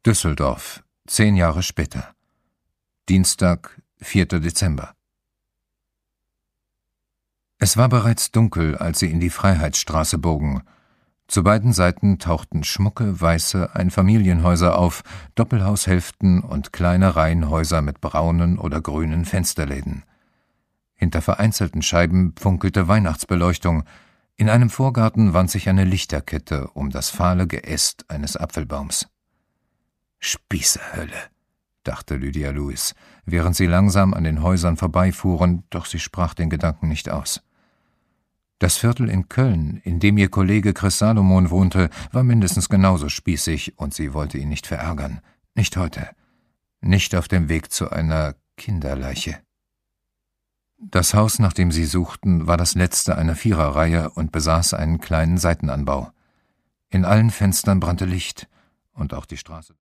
Düsseldorf, 10 Jahre später. Dienstag, 4. Dezember. Es war bereits dunkel, als sie in die Freiheitsstraße bogen. Zu beiden Seiten tauchten schmucke, weiße Einfamilienhäuser auf, Doppelhaushälften und kleine Reihenhäuser mit braunen oder grünen Fensterläden. Hinter vereinzelten Scheiben funkelte Weihnachtsbeleuchtung. In einem Vorgarten wand sich eine Lichterkette um das fahle Geäst eines Apfelbaums. »Spießerhölle«, dachte Lydia Lewis, während sie langsam an den Häusern vorbeifuhren, doch sie sprach den Gedanken nicht aus. Das Viertel in Köln, in dem ihr Kollege Chris Salomon wohnte, war mindestens genauso spießig, und sie wollte ihn nicht verärgern. Nicht heute. Nicht auf dem Weg zu einer Kinderleiche. Das Haus, nach dem sie suchten, war das letzte einer Viererreihe und besaß einen kleinen Seitenanbau. In allen Fenstern brannte Licht, und auch die Straße